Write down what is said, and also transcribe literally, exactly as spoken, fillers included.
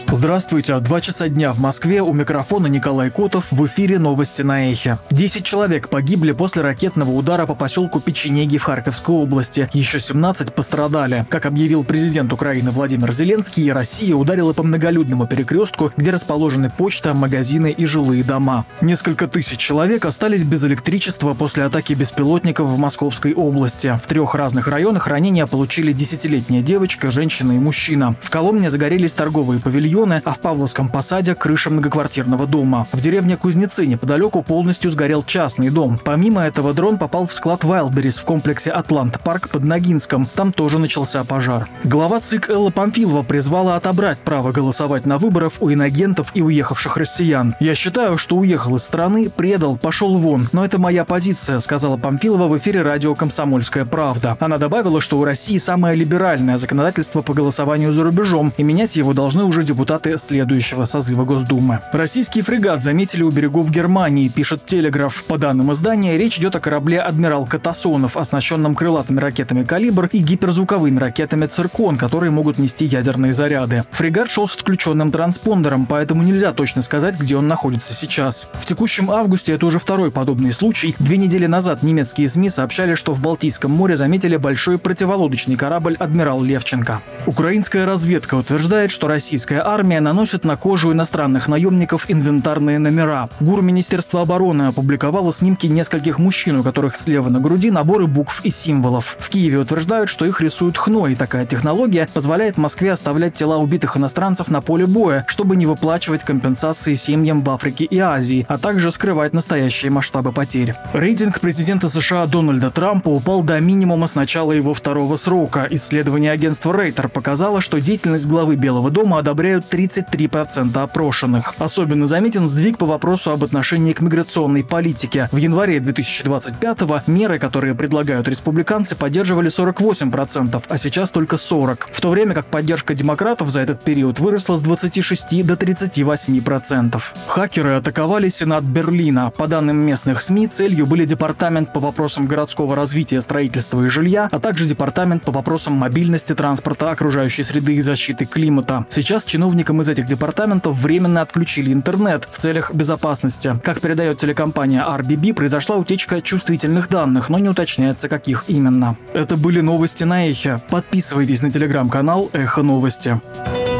Здравствуйте. Два часа дня в Москве. У микрофона Николай Котов. В эфире новости на Эхе. Десять человек погибли после ракетного удара по поселку Печенеги в Харьковской области. Еще семнадцать пострадали. Как объявил президент Украины Владимир Зеленский, Россия ударила по многолюдному перекрестку, где расположены почта, магазины и жилые дома. Несколько тысяч человек остались без электричества после атаки беспилотников в Московской области. В трех разных районах ранения получили десятилетняя девочка, женщина и мужчина. В Коломне загорелись торговые павильоны, а в Павловском посаде крыша многоквартирного дома. В деревне Кузнецы неподалеку полностью сгорел частный дом. Помимо этого, дрон попал в склад Wildberries в комплексе Атлант-парк под Ногинском. Там тоже начался пожар. Глава ЦИК Элла Памфилова призвала отобрать право голосовать на выборах у инагентов и уехавших россиян. «Я считаю, что уехал из страны, предал, пошел вон. Но это моя позиция», — сказала Памфилова в эфире радио «Комсомольская правда». Она добавила, что у России самое либеральное законодательство по голосованию за рубежом, и менять его должны уже депутаты следующего созыва Госдумы. Российский фрегат заметили у берегов Германии, пишет Телеграф. По данным издания, речь идет о корабле «Адмирал Катасонов», оснащенном крылатыми ракетами «Калибр» и гиперзвуковыми ракетами «Циркон», которые могут нести ядерные заряды. Фрегат шел с отключенным транспондером, поэтому нельзя точно сказать, где он находится сейчас. В текущем августе это уже второй подобный случай. Две недели назад немецкие СМИ сообщали, что в Балтийском море заметили большой противолодочный корабль «Адмирал Левченко». Украинская разведка утверждает, что российская армия Армия наносит на кожу иностранных наемников инвентарные номера. ГУР Министерства обороны опубликовало снимки нескольких мужчин, у которых слева на груди наборы букв и символов. В Киеве утверждают, что их рисуют хно, и такая технология позволяет Москве оставлять тела убитых иностранцев на поле боя, чтобы не выплачивать компенсации семьям в Африке и Азии, а также скрывать настоящие масштабы потерь. Рейтинг президента США Дональда Трампа упал до минимума с начала его второго срока. Исследование агентства Рейтер показало, что деятельность главы Белого дома одобряют тридцать три процента опрошенных. Особенно заметен сдвиг по вопросу об отношении к миграционной политике. В январе две тысячи двадцать пятого меры, которые предлагают республиканцы, поддерживали сорок восемь процентов, а сейчас только сорок процентов. В то время как поддержка демократов за этот период выросла с двадцати шести до тридцати восьми процентов. Хакеры атаковали Сенат Берлина. По данным местных СМИ, целью были департамент по вопросам городского развития, строительства и жилья, а также департамент по вопросам мобильности, транспорта, окружающей среды и защиты климата. Сейчас чиновникам из этих департаментов временно отключили интернет в целях безопасности. Как передает телекомпания ар би би, произошла утечка чувствительных данных, но не уточняется, каких именно. Это были новости на Эхе. Подписывайтесь на телеграм-канал Эхо Новости.